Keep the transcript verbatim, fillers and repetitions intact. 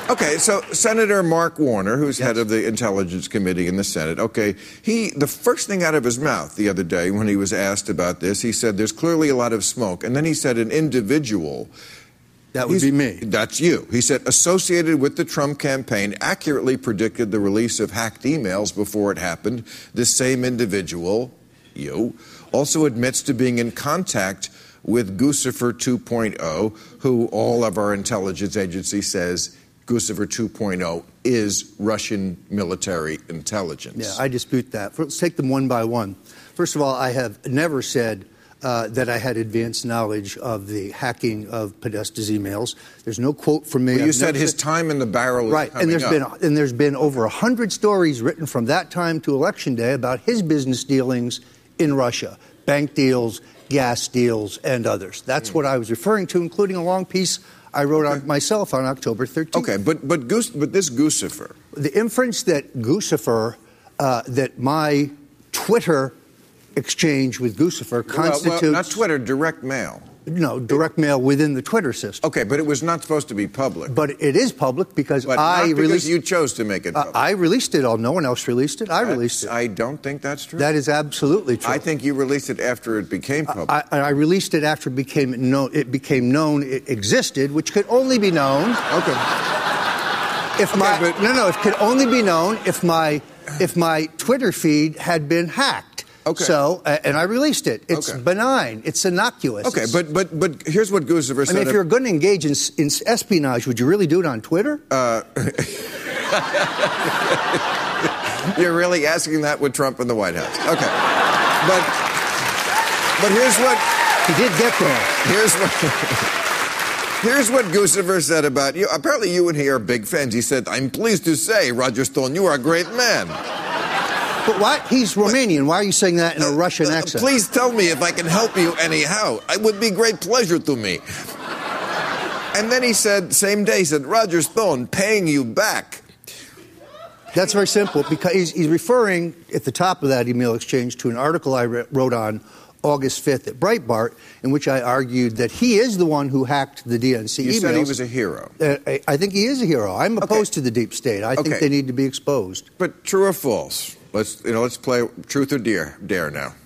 Okay, so Senator Mark Warner, who's Yes. head of the Intelligence Committee in the Senate, okay, he the first thing out of his mouth the other day when he was asked about this, he said there's clearly a lot of smoke. And then he said an individual. That would be me. That's you. He said associated with the Trump campaign accurately predicted the release of hacked emails before it happened. This same individual, you, also admits to being in contact with Guccifer two point oh, who all of our intelligence agency says Guccifer two point oh is Russian military intelligence. Yeah, I dispute that. Let's take them one by one. First of all, I have never said uh, that I had advanced knowledge of the hacking of Podesta's emails. There's no quote from me. Well, you I've said never his time in the barrel is right, coming and there's up. been and there's been over a hundred stories written from that time to Election Day about his business dealings in Russia, bank deals, gas deals, and others. That's mm. what I was referring to, including a long piece I wrote okay. on myself on October thirteenth. Okay, but but Goose, but this Guccifer. The inference that Guccifer, uh, that my Twitter exchange with Guccifer constitutes... Well, well, not Twitter, direct mail. No, direct mail within the Twitter system. Okay, but it was not supposed to be public. But it is public because but I not because released... you chose to make it public. Uh, I released it all. No one else released it. I that's, released it. I don't think that's true. That is absolutely true. I think you released it after it became public. I, I released it after it became known. It became known it existed, which could only be known. Okay. If okay, my but, no, no, it could only be known if my if my Twitter feed had been hacked. Okay. So, uh, and I released it. It's okay. benign. It's innocuous. Okay, It's, but but but here's what Guccifer said. I mean, if you're going to engage in, in espionage, would you really do it on Twitter? Uh, you're really asking that with Trump in the White House. Okay. But but here's what he did get there. Here's what Here's what Guccifer said about you. Apparently you and he are big fans. He said, "I'm pleased to say, Roger Stone, you are a great man." But why? He's Romanian. Why are you saying that in a Russian uh, accent? Please tell me if I can help you anyhow. It would be great pleasure to me. And then he said, same day, he said, Roger Stone, paying you back. That's very simple, because he's, he's referring at the top of that email exchange to an article I re- wrote on August fifth at Breitbart, in which I argued that he is the one who hacked the D N C you emails. You said he was a hero. Uh, I, I think he is a hero. I'm opposed okay. to the deep state. I okay. think they need to be exposed. But true or false? Let's you know. Let's play truth or dare. Dare now.